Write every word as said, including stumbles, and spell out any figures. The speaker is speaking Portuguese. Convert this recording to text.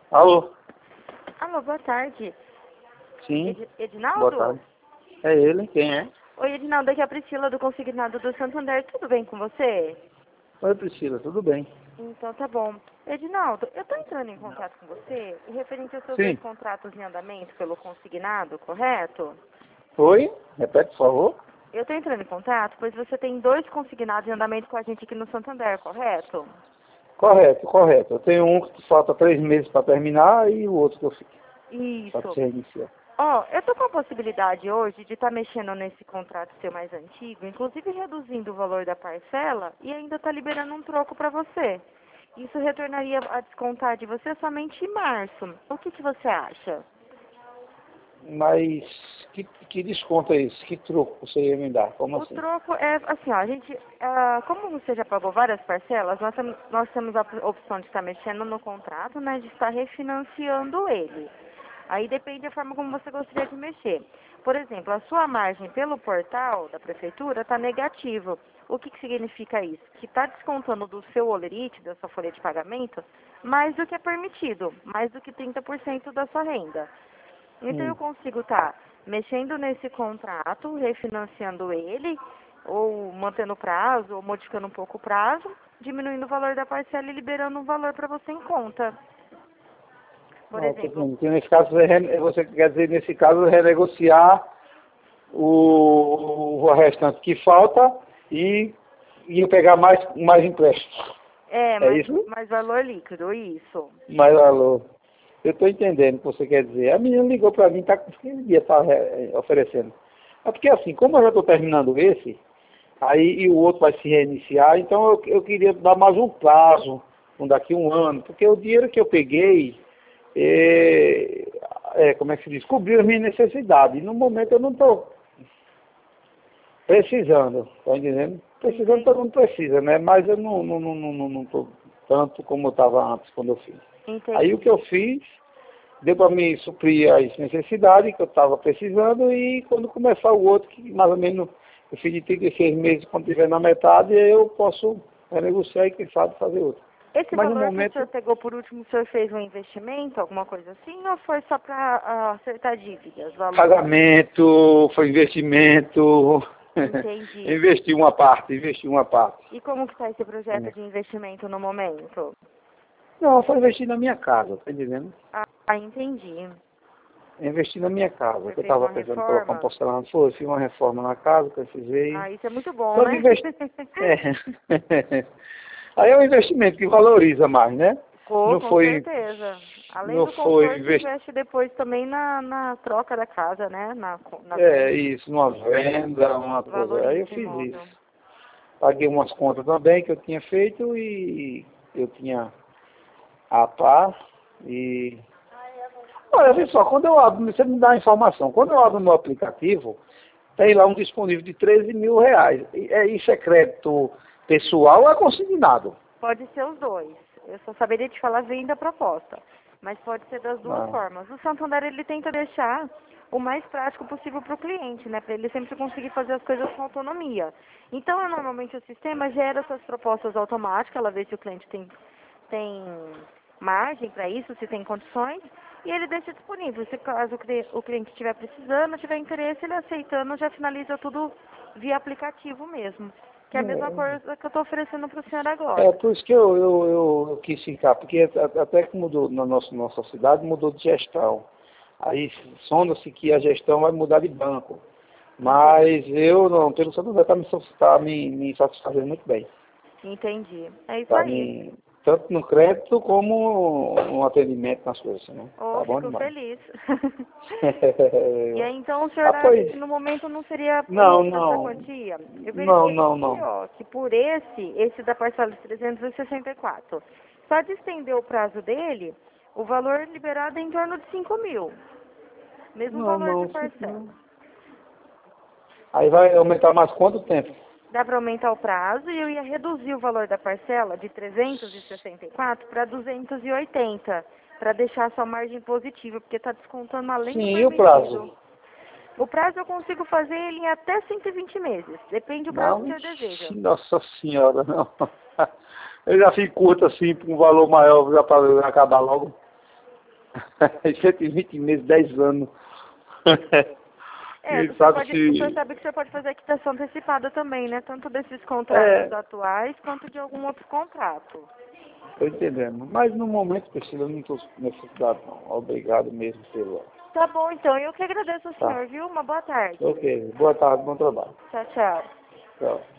Alô? Alô, boa tarde. Sim. Ed Edinaldo? Boa tarde. É ele, quem é? Oi, Edinaldo, aqui é a Priscila do Consignado do Santander. Tudo bem com você? Oi, Priscila, tudo bem? Então tá bom. Edinaldo, eu tô entrando em contato com você referente aos seus dois Sim. contratos em andamento pelo Consignado, correto? Oi? Repete, por favor. Eu tô entrando em contato, pois você tem dois consignados em andamento com a gente aqui no Santander, correto? Correto, correto. Eu tenho um que falta três meses para terminar e o outro que eu fico. Só para Isso. se reiniciar. Ó, eu tô com a possibilidade hoje de estar mexendo nesse contrato seu mais antigo, inclusive reduzindo o valor da parcela e ainda tá liberando um troco para você. Isso retornaria a descontar de você somente em março. O que que você acha? Mas que, que desconto é esse? Que troco você ia me dar? Como O assim? troco é assim, ó, a gente, ah, como você já pagou várias parcelas, nós, temos- nós temos a opção de estar mexendo no contrato, né, de estar refinanciando ele. Aí depende da forma como você gostaria de mexer. Por exemplo, a sua margem pelo portal da prefeitura está negativo. O que, que significa isso? Que está descontando do seu holerite, da sua folha de pagamento, mais do que é permitido, mais do que trinta por cento da sua renda. Então eu Hum. consigo estar mexendo nesse contrato, refinanciando ele, ou mantendo o prazo, ou modificando um pouco o prazo, diminuindo o valor da parcela e liberando um valor para você em conta. Por Não, tô exemplo, entendendo. Que nesse caso, você rene- você quer dizer, nesse caso, renegociar o, o restante que falta e, e pegar mais, mais empréstimo. é, É mais, isso? mais valor líquido, isso. Mais valor. Eu estou entendendo o que você quer dizer. A menina ligou para mim, está com quinze dias tá, é, oferecendo. É porque assim, como eu já estou terminando esse, aí e o outro vai se reiniciar, então eu, eu queria dar mais um prazo, um daqui a um ano, porque o dinheiro que eu peguei, é, é, como é que se diz, cobriu as minhas necessidades. E no momento eu não estou precisando, está entendendo? Precisando todo mundo precisa, né? Mas eu não estou não, não, não, não tô tanto como eu estava antes, quando eu fiz. Aí o que Entendi. eu fiz, deu para me suprir as necessidades que eu estava precisando e quando começar o outro, que mais ou menos eu fiz de trinta e seis meses, quando estiver na metade, eu posso renegociar e quem sabe fazer outro. Esse Mas no valor que o momento, senhor pegou por último, o senhor fez um investimento, alguma coisa assim, ou foi só para acertar dívidas, valor? pagamento, foi investimento, Entendi. investi uma parte, investi uma parte. E como que está esse projeto É. de investimento no momento? Não, foi investir na minha casa, tá entendendo? Ah, entendi. Investi na minha casa, Você que eu fez estava uma pensando em colocar um reforma? porcelanato, foi, fiz uma reforma na casa, precisei. Ah, isso é muito bom, Só de né? investir. É. Aí é um investimento que valoriza mais, né? Com, Não com foi, certeza. Além não do foi conforto, investir. investe depois também na, na troca da casa, né? Na, co- na É venda. isso, uma venda, uma coisa. Aí eu Valoriza o fiz imóvel. isso. Paguei umas contas também que eu tinha feito e eu tinha a paz e. Olha, vê só, quando eu abro, você me dá a informação, quando eu abro no aplicativo, tem lá um disponível de treze mil reais. E, é, isso é crédito pessoal ou é consignado? Pode ser os dois. Eu só saberia te falar venda proposta. Mas pode ser das duas Não. formas. O Santander, ele tenta deixar o mais prático possível para o cliente, né? Para ele sempre conseguir fazer as coisas com autonomia. Então, é, normalmente, o sistema gera essas propostas automáticas. Ela vê se o cliente tem, tem margem para isso, se tem condições. E ele deixa disponível. Se caso o cli- o cliente estiver precisando, tiver interesse, ele aceitando, já finaliza tudo via aplicativo mesmo. Que é a mesma É. coisa que eu estou oferecendo para o senhor É agora. por isso que eu, eu, eu, eu quis ficar, porque a- até que mudou na nossa, nossa cidade, mudou de gestão. Aí sonda-se que a gestão vai mudar de banco. Mas eu não, pelo Santo está me, tá me, me satisfazendo muito bem. Entendi. É isso Tá aí. me, tanto no crédito como no atendimento nas coisas, né? Oh, Tá bom fico demais. feliz. E aí, então, o senhor Ah, acha pois, que no momento não seria não, pouco essa não, quantia? Eu não, verifiquei não, aqui, não. ó, que por esse, esse da parcela de trezentos e sessenta e quatro, só de estender o prazo dele, o valor liberado é em torno de cinco mil. Mesmo Não, valor de não, parcela. não. Aí vai aumentar mais quanto tempo? Dá para aumentar o prazo e eu ia reduzir o valor da parcela de trezentos e sessenta e quatro para duzentos e oitenta, para deixar a sua margem positiva, porque está descontando além do Sim, e o prazo? permitido. O prazo eu consigo fazer ele em até cento e vinte meses. Depende do prazo que o Não, senhor deseja. nossa senhora, não. Eu já fico curto assim, por um valor maior, já para acabar logo. cento e vinte meses, dez anos. É, Quem você, sabe pode, se... você sabe que você pode fazer a quitação antecipada também, né? Tanto desses contratos É, atuais quanto de algum outro contrato. tô entendendo. Mas no momento, Priscila, eu não estou necessitado, não. Obrigado mesmo pelo... Tá bom, então. Eu que agradeço ao Tá. senhor, viu? Uma boa tarde. Ok. Boa tarde, bom trabalho. Tchau, tchau. Tchau.